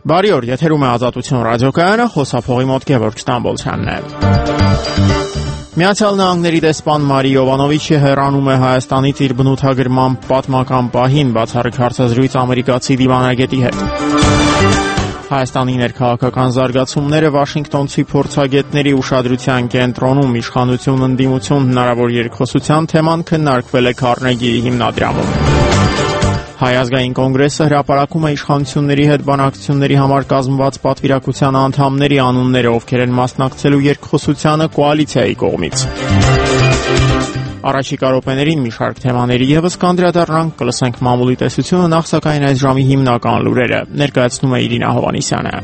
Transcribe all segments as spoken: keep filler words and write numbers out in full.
Բարի օր, եթերում է Ազատություն ռադիոկայանը, խոսափողի մոտ Գևորգ Ստամբոլցյանն է։ Միացյալ Նահանգների դեսպան Մարի Յովանովիչը հեռանում է Հայաստանից իր բնութագրման պատմական պահին, բացառիկ հարցազրույց ամերիկացի դիվանագետի հետ։ Հայաստանի ներքաղաքական զարգացումները Վաշինգտոնցի փորձագետների ուշադրության կենտրոնում, իշխանություն ընդդիմություն հնարավոր երկխոսության թեման քննարկվել է Քարնեգիի հիմնադրամում։ Հայ ազգային կոնգրեսը հրապարակում է իշխանությունների հետ բանակցությունների համար կազմված պատվիրակության անդամների անունները, ովքեր են մասնակցելու երկխոսությանը կոալիցիայի կողմից։ Առաջիկա րոպեներին մի շարք թեմաների ևս կանդրադառնանք, կլսենք մամուլի տեսությունը, նախ սակայն այս ժամի հիմնական լուրերը։ Ներկայացնում է Իրինա Հովհաննիսյանը։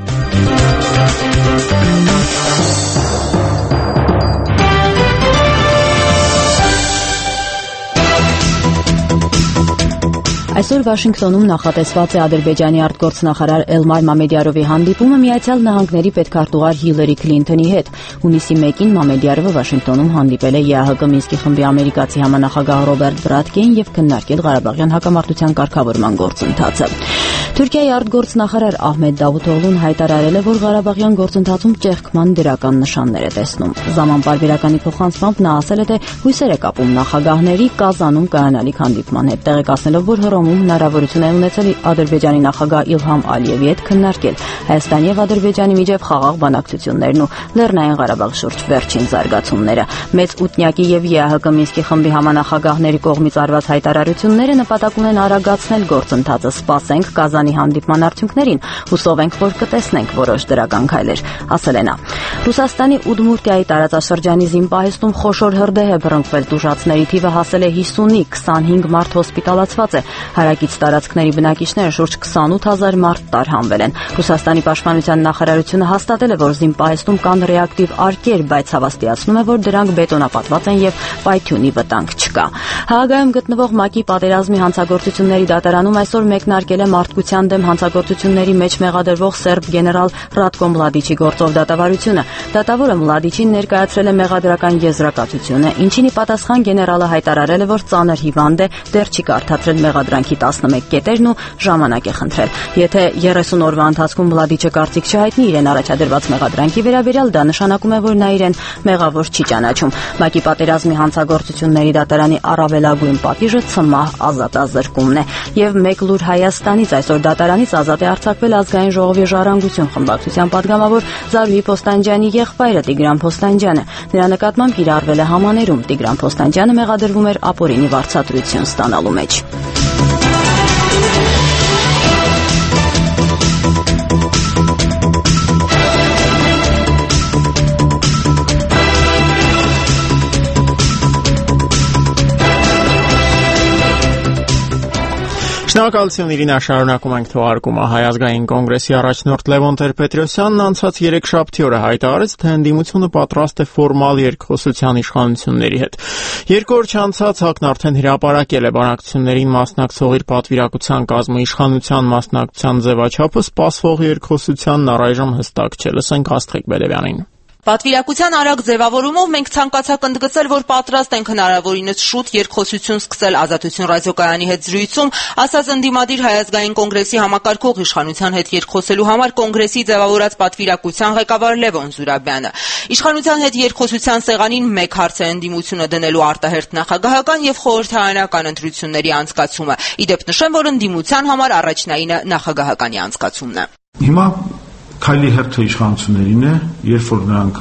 Այսօր Վաշինգտոնում նախատեսված է Ադրբեջանի արտգործնախարար Էլմար Մամեդյարովի հանդիպումը Միացյալ Նահանգների պետքարտուղար Հիլարի Քլինթոնի հետ։ Հունիսի մեկին Մամեդյարովը Վաշինգտոնում հանդիպել է ԵԱՀԿ Մինսկի խմբի ամերիկացի համանախագահ Ռոբերտ Բրադկեին եւ քննարկել Ղարաբաղյան հակամարտության կարգավորման գործընթացը։ Թուրքիայի արտգործնախարար Ահմեդ Դավութօղլուն հայտարարել է, որ Ղարաբաղյան գործընթացում ճեղքման դրական նշաններ է տեսնում։ Զաման պարբերականի փոխանցմամբ նա ասել է, թե հույսեր է կապում նախագահների Կազանում կայանալիք հանդիպման հետ, տեղեկացնելով, որ Հռոմում հնարավորություն է ունեցել Ադրբեջանի նախագահ Իլհամ Ալիևի հետ քննարկել Հայաստանի եւ Ադրբեջանի միջև խաղաղ բանակցություններն ու Լեռնային Ղարաբաղ շուրջ վերջին զարգացումները։ Մեծ ութնյակի եւ ԵԱՀԿ Մինսկի խմբի համանախագահների կողմից արված հայտարարությունները նպատակ ունեն արագացնել գործընթացը։ Սպասենք Կազանի հանդիպման արդյունքներին, հուսով ենք, որ կտեսնենք որոշ դրական քայլեր, ասել է նա։ Ռուսաստանի Ուդմուրտիայի տարածաշրջանի Զիմպահեստում խոշոր հրդեհ է բռնկվել, տուժածների թիվը հասել է հիսունի, քսանհինգ մարդ հոսպիտալացված է։ Հարակից տարածքների բնակիչները շուրջ քսանութ հազար մարդ տարհանվել են։ Ռուսաստանի պաշտպանության նախարարությունը հաստատել է, որ Զիմպահեստում կան ռեակտիվ արկեր, բայց հավաստիացնում է, որ դրանք բետոնապատված են եւ պայթյունի վտանգ չկա։ Հաագայում գտնվող ՄԱԿ-ի պատերազմի հանցագործությունների դատարանում այսօր մեկնարկել է մարդկության դեմ հանցագործությունների մեջ մեղադրվող սերբ գեներալ Ռատկո Մլադիչի գործով դատավարությունը։ Դատավորը Մլադիչին ներկայացրել է մեղադրական եզրակացությունը, ինչին ի պատասխան գեներալը հայտարարել է, որ ծանր հիվանդ է, դեռ չի կարդացրել մեղադրանքի տասնմեկ կետերն ու ժամանակ է խնդրել։ Եթե երեսուն օրվա ընթացքում Մլադիչը կարծիք չհայտնի իրեն առաջադրված մեղադրանքի վերաբերյալ, դա նշանակում է, որ նա իրեն մեղավոր չի ճանաչում։ ՄԱԿ-ի պատերազմի հանցագործությունների դատարանի առավելագույն պատիժը ցմահ ազատազրկումն է։ Եվ մեկ լուր Հայաստանից այսօր դատարանից ազատ է արձակվել Ազգային ժողովի Ժառանգություն խմբակցության падգամավոր Զարուհի Փոստանջյանի եղբայրը Տիգրան Փոստանջյանը։ Նրա նկատմամբ կիրառվել է համաներում։ Տիգրան Փոստանջյանը մեղադրվում էր ապօրինի վարձատրություն ստանալու մեջ։ Շնորհակալություն Իրինա, շարունակում ենք թողարկումը։ Հայ ազգային կոնգրեսի առաջնորդ Լևոն Տեր-Պետրոսյանն անցած երեքշաբթի օրը հայտարարեց, թե ընդդիմությունը պատրաստ է ֆորմալ երկխոսության իշխանությունների հետ։ Երկու օր չանցած ՀԱԿ-ն արդեն հրապարակել է բանակցություններին մասնակցող իր պատվիրակության կազմը, իշխանության մասնակցության ձևաչափը սպասվող երկխոսությանն առայժմ հստակ չէ։ Լսենք Աստղիկ Բելևյանին։ Պատվիրակության արագ ձևավորումով մենք ցանկացանք ընդգծել, որ պատրաստ ենք հնարավորինս շուտ երկխոսություն սկսել Ազատություն ռադիոկայանի հետ զրույցում, ասաց ընդդիմադիր Հայ ազգային կոնգրեսի համակարգող իշխանության հետ երկխոսելու համար կոնգրեսի ձևավորած պատվիրակության ղեկավար Լևոն Զուրաբյանը։ Իշխանության հետ երկխոսության սեղանին մեկ հարց է ընդդիմությունը դնելու արտահերթ նախագահական եւ խորհրդարանական ընտրությունների անցկացումը։ Իդեպ նշեմ, որ ընդդիմության համար առաջնայինը նախագահականի անցկացումն է։ Հիմա քայլի հերթը իշխանություններին է, երբ որ նրանք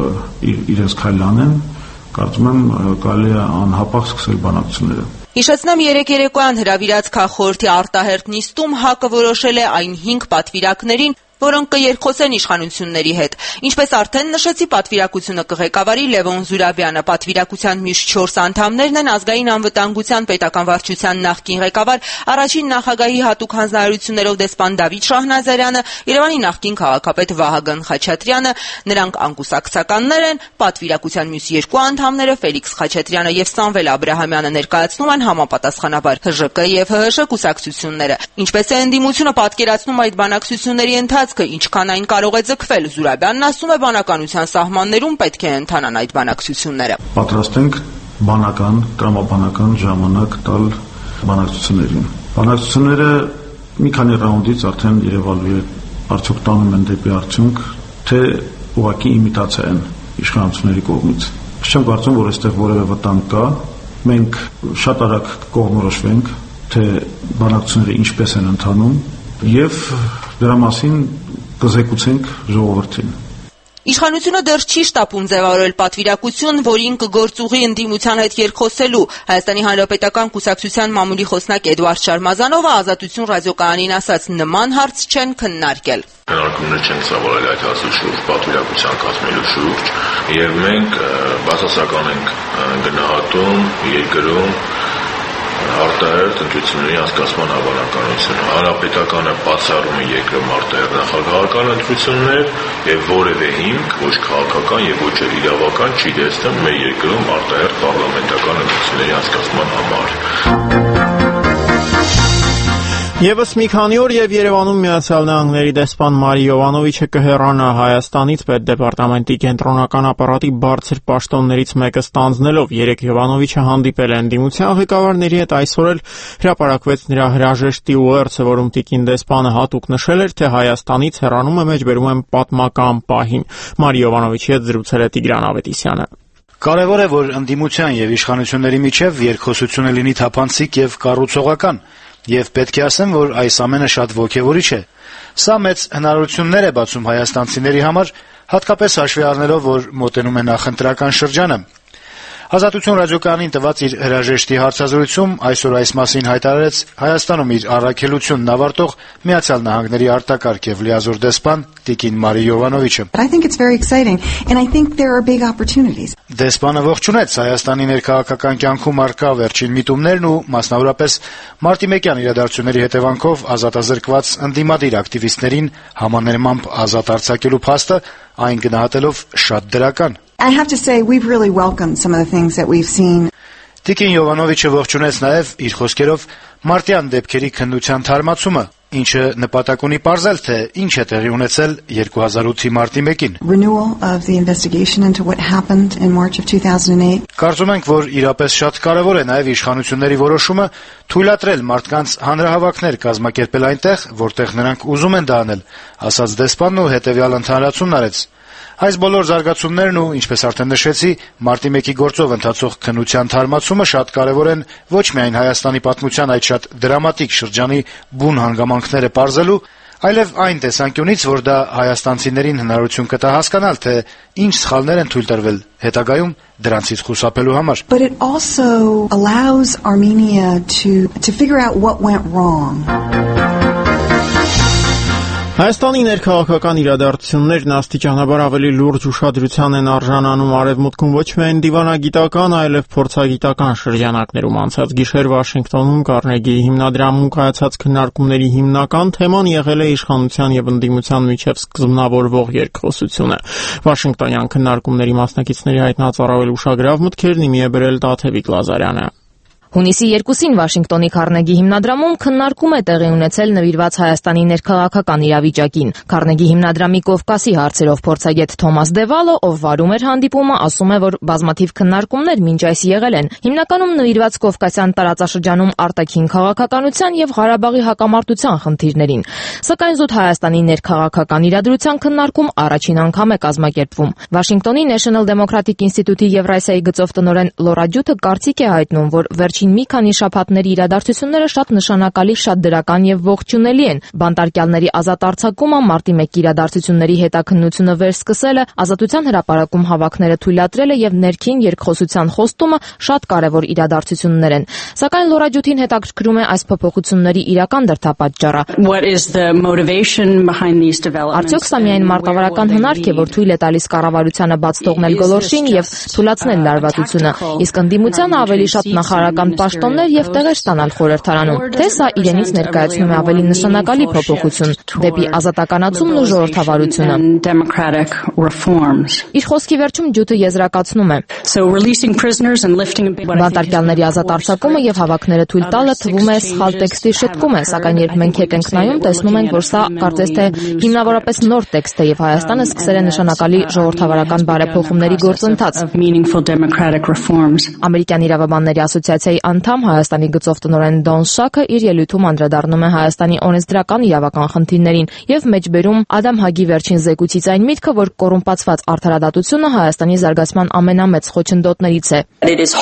իրենց քայլ անեն, կարծում եմ կարելի է անհապաղ սկսել բանակցությունները։ Հիշեցնեմ, երեկ երեկոյան հրավիրած քաղխորհրդի արտահերթ նիստում ՀԱԿ-ը որոշել է այն հինգ պատվիրակներին, որոնք կերխոսեն իշխանությունների հետ։ Ինչպես արդեն նշեցի, պատվիրակությունը կղեկավարի Լևոն Զուրաբյանը։ Պատվիրակության մյուս չորս անդամներն են ազգային անվտանգության պետական վարչության նախկին ղեկավար, առաջին նախագահի հատուկ հանձնարարություններով դեսպան Դավիթ Շահնազարյանը, Երևանի նախկին քաղաքապետ Վահագն Խաչատրյանը, նրանք անկուսակցականներ են։ Պատվիրակության մյուս երկու անդամները Ֆելիքս Խաչատրյանը եւ Սամվել Աբրահամյանը ներկայացնում են համապատասխանաբար ՀԺԿ եւ ՀՀՇ կուսակցությունները։ Ինչպես է ընդդիմությունը պատկերացնում այդ բանակցությունների ընթացքը, ինչքան այն կարող է ձգվել, Զուրաբյանն ասում է, բանականության սահմաններում պետք է ընթանան այդ բանակցությունները։ Պատրաստ ենք բանական, տրամաբանական ժամանակ տալ բանակցություններին։ Բանակցությունները մի քանի ռաունդից արդեն երևալու է արդյոք տանում են դեպի արդյունք, թե ուղղակի իմիտացիա են իշխանությունների կողմից։ Չեմ կարծում, որ այստեղ որևէ վտանգ կա։ Մենք շատ արագ կողմնորոշվենք, թե բանակցությունները ինչպես են ընթանում, եւ դրա մասին կզեկուցենք ժողովրդին։ Իշխանությունը դեռ չի շտապում ձևավորել պատվիրակություն, որին կգործուղի ընդդիմության հետ երկխոսելու։ Հայաստանի Հանրապետական կուսակցության մամուլի խոսնակ Էդուարդ Շարմազանովը Ազատություն ռադիոկայանին ասաց, նման հարց չեն քննարկել։ Քննարկումներ չեն ծավալել այդ հարցի շուրջ, պատվիրակության կազմելու շուրջ, եւ մենք բացասական ենք գնահատում երկրում արտահերթ ընտրությունների անցկացման հավանականությունը։ Հանրապետականը բացառում է երկրում արտահերթ նախագահական ընտրություններ եւ որևէ հիմք, ոչ քաղաքական եւ ոչ էլ իրավական չի դեսնում մեր երկրում արտահերթ պարլամենտական ընտրությունների անցկացման համար։ Եվս մի քանի օր եւ Երևանում Միացյալ Նահանգների դեսպան Մարի Յովանովիչը կհեռանա Հայաստանից պետդեպարտամենտի կենտրոնական ապարատի բարձր պաշտոններից մեկը ստանձնելով։ Երեկ Յովանովիչը հանդիպել է ընդդիմության ղեկավարների հետ, այսօր էլ հրապարակվեց նրա հրաժեշտի ուղերձը, որում տիկին դեսպանը հատուկ նշել էր, թե Հայաստանից հեռանում է մեջբերում են պատմական պահին։ Մարի Յովանովիչի հետ զրուցել է Տիգրան Ավետիսյանը։ Կարևոր է, որ ընդդիմության եւ իշխանությունների միջև երկխոսությունը լինի թափանցիկ եւ կառուցողական։ Եվ պետք է ասեմ, որ այս ամենը շատ ոգևորիչ է։ Սա մեծ հնարավորություններ է բացում հայաստանցիների համար, հատկապես հաշվի առնելով, որ մոտենում է նախընտրական շրջանը։ Ազատություն ռադիոկայանին տված իր հրաժեշտի հարցազրույցում այսօր այս մասին հայտարարեց Հայաստանում իր առաքելությունն ավարտող Միացյալ Նահանգների արտակարգ եւ լիազոր դեսպան տիկին Մարի Յովանովիչը։ Դեսպանը ողջունեց Հայաստանի ներքաղաքական կյանքում առկա վերջին միտումներն ու մասնավորապես մարտի մեկյան իրադարձությունների հետևանքով ազատազրկված ընդդիմադիր ակտիվիստներին համաներմամբ ազատ արձակելու փաստը, այն գնահատելով շատ դրական։ I have to say we've really welcomed some of the things that we've seen. Տիկին Յովանովիչը ողջունեց նաև իր խոսքերով մարտյան դեպքերի քննության թարմացումը, ինչը նպատակ ունի պարզել, թե ինչ է տեղի ունեցել երկու հազար ութի մարտի մեկին։ Renewal of the investigation into what happened in March of two thousand eight. Կարծում ենք, որ իրապես շատ կարևոր է նաև իշխանությունների որոշումը թույլատրել մարդկանց հանրահավաքներ կազմակերպել այնտեղ, որտեղ նրանք ուզում են դա անել, ասաց դեսպանն ու հետևյալ ընդհանրացումն արեց։ Այս բոլոր զարգացումներն ու, ինչպես արդեն նշեցի, մարտի մեկի գործով ընթացող քննության թարմացումը շատ կարևոր են ոչ միայն Հայաստանի պատմության այդ շատ դրամատիկ շրջանի բուն հանգամանքները պարզելու, այլև այն տեսանկյունից, որ դա հայաստանցիներին հնարավորություն կտա հասկանալ, թե ինչ սխալներ են թույլ տրվել հետագայում դրանցից խուսափելու համար։ But it also allows Armenia to to figure out what went wrong. Հայաստանի ներքաղաքական իրադարձություններն աստիճանաբար ավելի լուրջ ուշադրության են արժանանում արևմուտքում ոչ միայն դիվանագիտական, այլև փորձագիտական շրջանակներում։ Անցած գիշեր Վաշինգտոնում Կարնեգիի հիմնադրամում կայացած քննարկումների հիմնական թեման եղել է իշխանության եւ ընդդիմության միջև սկզբնավորվող երկխոսությունը։ Վաշինգտոնյան քննարկումների մասնակիցների հայտնածառայել ուշագրավ մտքերն իմի է բերել Տաթևիկ Լազարյանը։ Հունիսի երկուսին Վաշինգտոնի Քարնեգի հիմնադրամում քննարկում է տեղի ունեցել նվիրված Հայաստանի ներքաղաքական իրավիճակին։ Քարնեգի հիմնադրամի Կովկասի հարցերով փորձագետ Թոմաս Դևալը, ով վարում էր հանդիպումը, ասում է, որ բազմաթիվ քննարկումներ մինչ այս եղել են, հիմնականում նվիրված Կովկասյան տարածաշրջանում արտաքին քաղաքականության եւ Ղարաբաղի հակամարտության խնդիրներին։ Սակայն զուտ Հայաստանի ներքաղաքական իրադրության քննարկում առաջին անգամ է կազմակերպվում։ Վաշինգտոնի National Democratic Institute-ի Եվրասիայի գծով տնօրեն Լորա Ջութը կարծիք է հայտնում, որ վերջին մի քանի շաբաթների իրադարձությունները շատ նշանակալի, շատ դրական եւ ողջունելի են։ Բանտարկյալների ազատ արձակումը, մարտի մեկի իրադարձությունների հետաքննությունը վերսկսելը, Ազատության հրապարակում հավաքները թույլատրելը եւ ներքին երկխոսության խոստումը շատ կարեւոր իրադարձություններ են։ Սակայն Լորա Ջութին հետաքրքրում է այս փոփոխությունների իրական դրդապատճառը։ Արդյոք սա միայն մարտավարական հնարք է, որ թույլ է տալիս կառավարությանը բաց թողնել գոլորշին եւ թույլատրել լարվածությունը, իսկ ընդդիմությանը ավելի շատ նախարարական պաշտոններ եւ տեղեր ստանալ խորհրդարանում, թե սա իրենից ներկայացնում է ավելի նշանակալի փոփոխություն դեպի ազատականացումն ու ժողովրդավարությունը։ Իր խոսքի վերջում Ջութը եզրակացնում է. Բանտարկյալների ազատ արձակումը եւ հավաքները թույլ տալը թվում է սխալ տեքստի շտկում է, սակայն երբ մենք հետ ենք նայում, տեսնում ենք, որ սա կարծես թե հիմնավորապես նոր տեքստ է եւ Հայաստանը սկսել է նշանակալի ժողովրդավարական բարեփոխումների գործընթաց։ Ամերիկյան իրավաբանների ասոցիացիայի կոալիցիայի անդամ Հայաստանի գծով տնօրեն Դոն Շաքը իր ելույթում անդրադառնում է Հայաստանի օրենսդրական իրավական խնդիրներին եւ մեջբերում Ադամ Հագի վերջին զեկույցից այն միտքը, որ կոռումպացված արդարադատությունը Հայաստանի զարգացման ամենամեծ խոչընդոտներից է։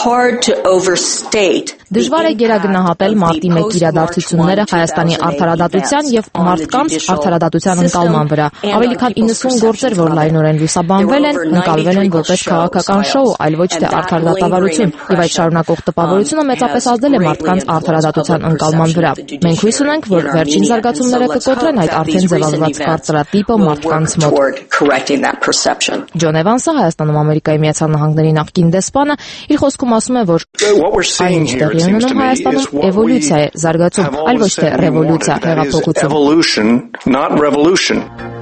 Դժվար է գերագնահատել մարտի մեկի իրադարձությունները Հայաստանի արդարադատության եւ մարդկանց արդարադատության ընկալման վրա։ Ավելի քան իննսուն գործեր, որ լայնորեն լուսաբանվել են, ընկալվել են որպես քաղաքական շոու, այլ ոչ թե արդարադատավարություն, եւ այդ շարունակող տպավորությունը մեծապես ազդել է մարդկանց արդարադատության ընկալման վրա։ Մենք հույս ունենք, որ վերջին զարգացումները կկոտրեն այդ արդեն ձևավորված կարծրատիպը մարդկանց մոտ։ Ջոն Էվանսը, Հայաստանում Ամերիկայի Միացյալ Նահանգների նախկին դեսպանը, իր խոսքում ասում է, որ այն ինչ տեղի է ունենում Հայաստանում էվոլյուցիա է, զարգացում, այլ ոչ թե ռևոլյուցիա, հեղափոխություն։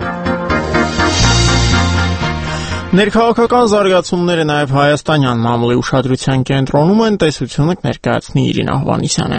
Ներքաղաքական զարգացումները նաև հայաստանյան մամուլի ուշադրության կենտրոնում են, տեսությունը կներկայացնի Իրինա Հովհաննիսյանը։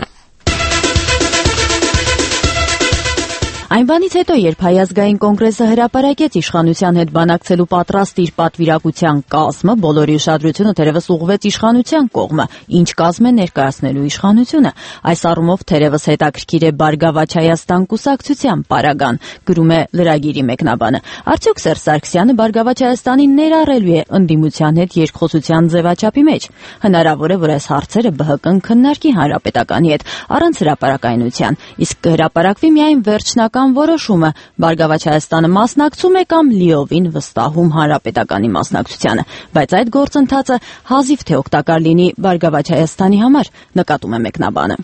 Այն բանից հետո, երբ Հայ ազգային կոնգրեսը հրապարակեց իշխանության հետ բանակցելու պատրաստ իր պատվիրակության կազմը, բոլորի ուշադրությունը թերևս ուղղվեց իշխանության կողմը, ինչ կազմ է ներկայացնելու իշխանությունը։ Այս առումով թերևս հետաքրքիր է Բարգավաճ Հայաստան կուսակցության պարագան, գրում է լրագիրի մեկնաբանը։ Արդյոք Սերժ Սարգսյանը Բարգավաճ Հայաստանին ներառելու է ընդդիմության հետ երկխոսության ձևաչափի մեջ։ Հնարավոր է, որ այս հարցերը Բ Հ Կն քննարկի Հանրապետականի հետ առանց հրապարակայնության, իսկ կհրապարակվի միայն վերջնական որոշումը Բարգավաճ Հայաստանը մասնակցում է կամ լիովին վստահում Հանրապետականի մասնակցությանը, բայց այդ գործընթացը հազիվ թե օգտակար լինի Բարգավաճ Հայաստանի համար, նկատում է մեկնաբանը։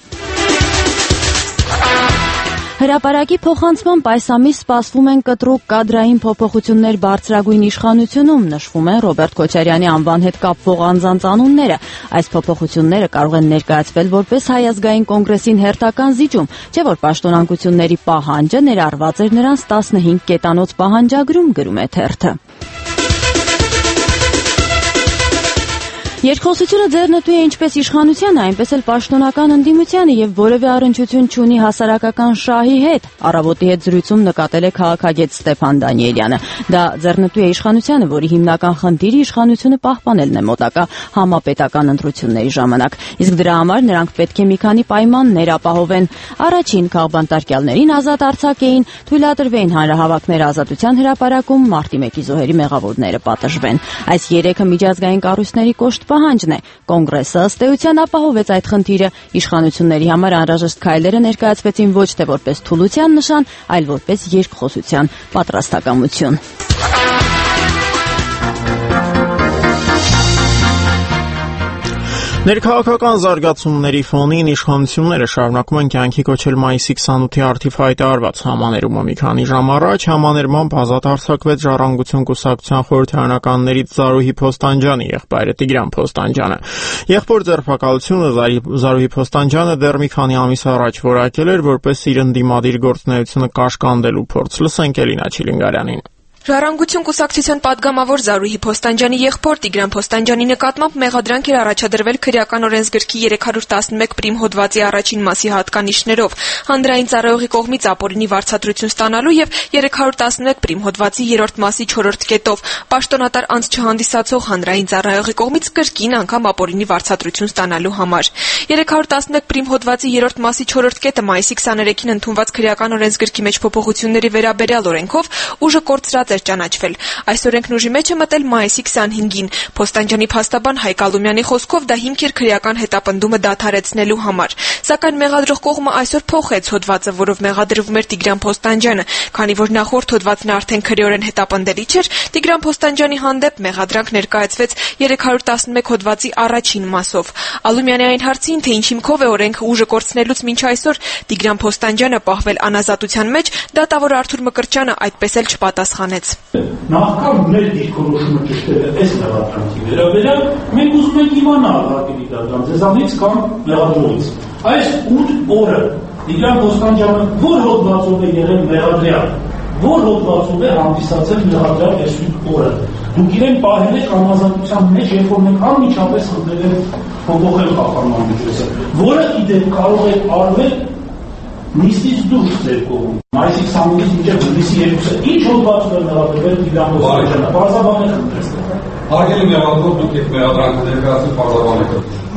Հրապարակի փոխանցմամբ այս ամիս սպասվում են կտրուկ կադրային փոփոխություններ բարձրագույն իշխանությունում, նշվում է Ռոբերտ Քոչարյանի անվան հետ կապվող անձանց անունները։ Այս փոփոխությունները կարող են ներկայացվել որպես Հայ ազգային կոնգրեսին հերթական զիջում, չէ՞ որ պաշտոնանկությունների պահանջը ներառված էր նրանց տասնհինգ կետանոց պահանջագրում, գրում է թերթը։ Երկխոսությունը ձեռնտու է ինչպես իշխանությանը, այնպես էլ պաշտոնական ընդդիմությանը եւ որևէ առնչություն չունի հասարակական շահի հետ, առավոտի հետ զրույցում նկատել է քաղաքագետ Ստեփան Դանիելյանը։ Դա ձեռնտու է իշխանությանը, որի հիմնական խնդիրը իշխանությունը պահպանելն է մոտակա համապետական ընտրությունների ժամանակ։ Իսկ դրա համար նրանք պետք է մի քանի պայմաններ ապահովեն։ Առաջին, քաղբանտարկյալներին ազատ արձակեին, թույլատրվեին հանրահավաքներ ազատության հրապարակում, մարտի մեկի զոհերի մեղավորները պատժվեն։ Այս երեքը միջազգային կառույցների կոշտ պահանջն է։ Կոնգրեսը ըստ էության ապահովեց այդ խնդիրը։ Իշխանությունների համար անհրաժեշտ քայլերը ներկայացվեցին ոչ թե որպես թուլության նշան, այլ որպես երկխոսության պատրաստակամություն։ Ներքաղաքական զարգացումների ֆոնին իշխանությունները շարունակում են կյանքի կոչել մայիսի քսանութի առթիվ հայտարարված համաներումը։ Մի քանի ժամ առաջ համաներմամբ ազատ արձակվեց Ժառանգություն կուսակցության խորհրդարանականներից Զարուհի Փոստանջյանի եղբայրը Տիգրան Փոստանջյանը։ Եղբոր ձերբակալությունը Զարուհի Փոստանջյանը դեռ մի քանի ամիս առաջ որակել էր որպես իր ընդդիմադիր գործունեությունը կաշկանդելու փորձ։ Լսենք Էլինա Չիլինգարյանին։ Ժառանգություն կուսակցության падգամավոր Զարուհի Փոստանջյանի եղբոր Տիգրան Փոստանջյանի նկատմամբ մեղադրանք էր առաջադրվել քրեական օրենսգրքի երեք հարյուր տասնմեկ պրիմ հոդվածի առաջին մասի հատկանիշներով, հանրային ծառայողի կողմից ապօրինի վարձատրություն ստանալու եւ երեք հարյուր տասնմեկ պրիմ հոդվածի երրորդ մասի չորրորդ կետով պաշտոնատար անձ չհանդիսացող հանրային ծառայողի կողմից կրկին անգամ ապօրինի վարձատրություն ստանալու համար։ երեք հարյուր տասնմեկ պրիմ հոդվածի երրորդ մասի չորրորդ կետը մայիսի քսաներեքին ընդունված քրեական օրենսգրքի մեջ փոփոխությունների վերաբերյալ օրենքով ուժը կորցրած էր ճանաչվել։ Այս օրենքն ուժի մեջ է մտել մայիսի քսանհինգին։ Փոստանջյանի փաստաբան Հայկ Ալումյանի խոսքով դա հիմք էր քրեական հետապնդումը դադարեցնելու համար։ Սակայն մեղադրող կողմը այսօր փոխեց հոդվածը, որով մեղադրվում էր Տիգրան Փոստանջյանը, քանի որ նախորդ հոդվածն արդեն քրեորեն հետապնդելի չէր, Տիգրան Փոստանջյանի հանդեպ մեղադրանք ներկայացվեց երեք հարյուր տասնմեկ հոդվածի առաջին մասով։ Ալումյանի այն հարցին, թե ինչ հիմքով է օրենքը ուժը կորցնելուց մինչ այսօր Տիգրան Փոստանջյանը պահվել անազատության մեջ, դատավոր Արթուր Մկրտչյանը այդպես էլ չպատասխանեց։ Նախքան մեր դիրքորոշումը ճշտել է այս մեղադրանքի վերաբերյալ, մենք ուզում ենք իմանալ հարկերի դատարան ձեզանից կամ մեղադրողից։ Այս ութ օրը Տիգրան Փոստանջյանը որ հոդվածով է եղել մեղադրյալ, որ հոդվածով է հանդիսացել մեղադրյալ այս ութ օրը։ Դուք իրեն պահել եք անազատության մեջ, երբ որ մենք անմիջապես խնդրել ենք փոփոխել կախարդման միջոցը, որը իդեպ կարող է արվել նիստից դուրս ձեր կողմում։ Մայիսի քսանհինգից մինչև հուլիսի երկուսը ինչ հոդվածով է մեղադրվել Տիգրան Փոստանջյանը, բարձրաբանել խնդրեցնել։ Հարգելի մեղադրող, դուք եք մեղադրանքը ներկայացրել պարզաբանեք։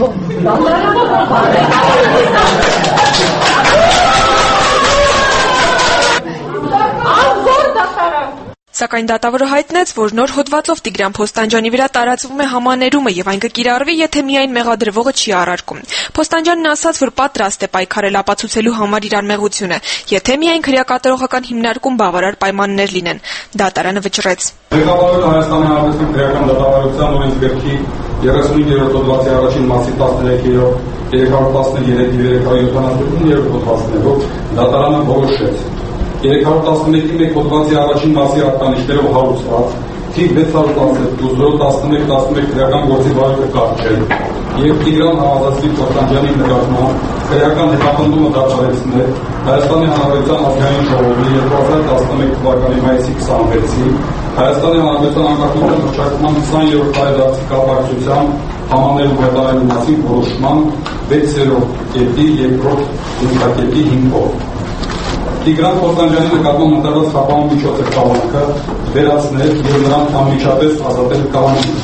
Սակայն դատավորը հայտնեց, որ նոր հոդվածով Տիգրան Փոստանջյանի վրա տարածվում է համաներումը եւ այն կկիրառվի, եթե միայն մեղադրվողը չի արարքում։ Փոստանջյանն ասաց, որ պատրաստ է պայքարել ապացուցելու համար իր անմեղությունը, եթե միայն քրեակատարողական հիմնարկում բավարար պայմաններ լինեն։ Դատարանը վճռեց. Ղեկավարել Հայաստանի Հանրապետության քրեական դատավարության օրենսգրքի երեսունիններորդ հոդվածի առաջին մասի տասներեքերորդ, երեք հարյուր տասներեք եւ երեք հարյուր յոթանասուններորդ հոդվածներով դատարանը որոշեց. երեք հարյուր տասնմեկի մեկ հոդվածի առաջին մասի արտանիշներով հարուցված, թիվ վեց հարյուր տասնութ, տասնմեկ տասնմեկ քրեական գործի վարույթը կարճել եւ Տիգրան Համազգի Փոստանջյանի նկատմամբ քրեական հետապնդումը դադարեցնել Հայաստանի Հանրապետության Ազգային ժողովի երկու հազար տասնմեկ թվականի մայիսի քսանվեցի Հայաստանի Հանրապետության անկախության հռչակման քսաներորդ տարեդարձի կապակցությամբ համաներում հետարելու մասին որոշման վեցերորդ կետի երկրորդ նյութակետի հիմքով Տիգրան Փոստանջյանի նկատմամբ ընտրված խափանող միջոցը կալանքը վերացնել եւ նրան անմիջապես ազատել կալանքից։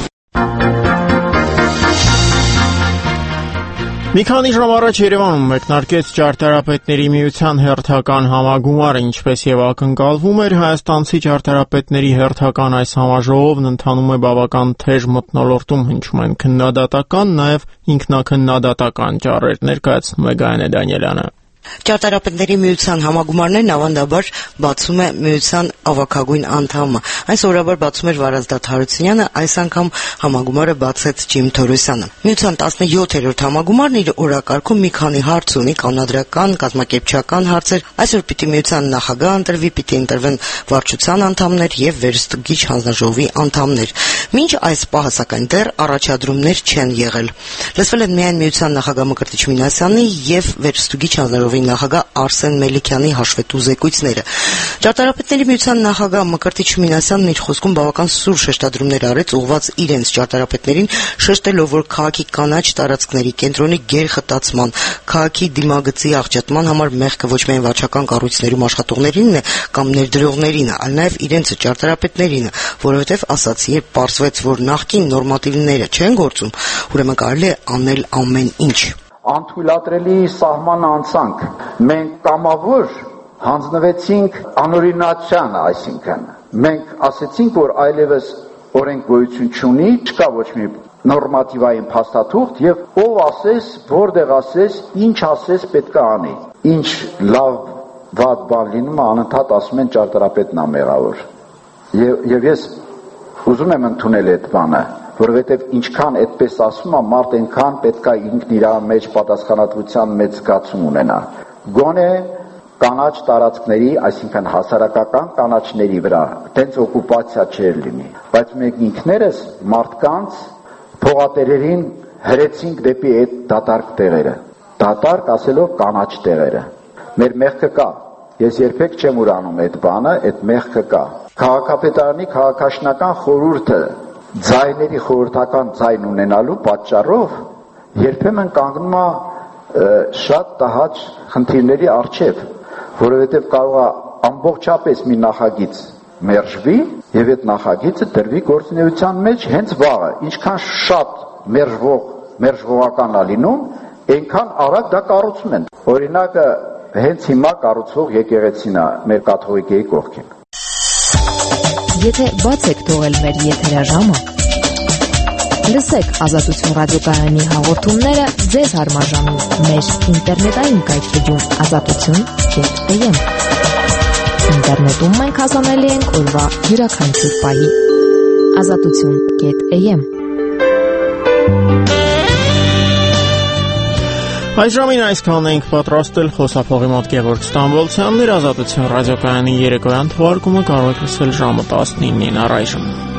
Մի քանի ժամ առաջ Երևանում մեկնարկեց Ճարտարապետների միության հերթական համագումարը, ինչպես եւ ակնկալվում էր, հայաստանցի ճարտարապետների հերթական այս համաժողովն ընթանում է բավական թեժ մթնոլորտում, հնչում են քննադատական, նաեւ ինքնակննադատական ճառեր, ներկայացնում է Գայանե Դանիելյանը։ Ճարտարապետների միության համագումարներն ավանդաբար բացում է միության ավագագույն անդամը։ Այն սովորաբար բացում էր Վարազդատ Հարությունյանը, այս անգամ համագումարը բացեց Ջիմ Թորոսյանը։ Միության տասնյոթերորդ համագումարն իր օրակարգում մի քանի հարց ունի՝ կանոնադրական, կազմակերպչական հարցեր։ Այսօր պիտի միության նախագահ ընտրվի, պիտի ընտրվեն վարչության անդամներ եւ վերստուգիչ հանձնաժողովի անդամներ։ Մինչ այս պահը սակայն դեռ առաջադրումներ չեն եղել։ Լսվել են միայն միության նախագահ Մկրտիչ Մինասյանի եւ վերստուգիչ հանձնաժողովի նախագահ Արսեն Մելիքյանի հաշվետու զեկույցները։ Ճարտարապետների միության նախագահ Մկրտիչ Մինասյանն իր խոսքում բավական սուր շեշտադրումներ արեց ուղղված իրենց ճարտարապետներին, շեշտելով, որ քաղաքի կանաչ տարածքների կենտրոնի գերխտացման, քաղաքի դիմագծի աղճատման համար մեղքը ոչ միայն վարչական կառույցներում աշխատողներինն է կամ ներդրողներին, այլ նաև իրենց ճարտարապետներին, որովհետև ասաց, երբ պարզվեց, որ նախկին նորմատիվները չեն գործում, ուրեմն կարելի է անել ամեն ինչ։ Անթույլատրելի սահման անցանք, մենք կամավոր հանձնվեցինք անօրինացիան, այսինքն մենք ասեցինք, որ այլևս օրենք գոյություն չունի, չկա ոչ մի նորմատիվային փաստաթուղթ եւ ով ասես, որտեղ ասես, ինչ ասես պետք է անի։ Ինչ լավ վատ բան լինում է, անընդհատ ասում են ճարտարապետն է մեղավոր։ Եվ եւ ես ուզում եմ ընդունել այդ բանը, որովհետև ինչքան այդպես ասում է, մարդ այնքան պետք է ինքն իր մեջ պատասխանատվության մեծ զգացում ունենա։ Գոնե կանաչ տարածքների, այսինքն հասարակական կանաչների վրա տենց օկուպացիա չէր լինի, բայց մենք ինքներս մարդկանց փողատերերին հրեցինք դեպի այդ դատարկ տեղերը, դատարկ ասելով կանաչ տեղերը։ Մեր մեղքը կա, ես երբեք չեմ ուրանում այդ բանը, այդ մեղքը կա։ Քաղաքապետարանի քաղաքաշինական խորհուրդը ձայների խորհրդական ձայն ունենալու պատճառով երբեմն կանգնում է շատ տհաճ խնդիրների առջև, որովհետև կարող է ամբողջապես մի նախագիծ մերժվի եւ այդ նախագիծը դրվի գործունեության մեջ հենց վաղը, ինչքան շատ մերժվող մերժվողական է լինում, այնքան արագ դա կառուցում են։ Օրինակը հենց հիմա կառուցվող եկեղեցին է մեր կաթողիկեի կողքին։ Եթե բաց եք թողել մեր եթերաժամը, լսեք Ազատություն ռադիոկայանի հաղորդումները ձեզ հարմարժանում մեր ինտերնետային կայքեջում ազատություն կետ am։ Ինտերնետում մենք հասանելի ենք օրվա յուրաքանչյուր պահի։ ազատություն կետ am։ Այս ժամին այսքան ենք պատրաստել, խոսափողի մոտ Գևորգ Ստամբոլցյանն իր Ազատություն ռադիոկայանի երեկոյան թողարկումը կարող եք լսել ժամը տասնինին առայժմ։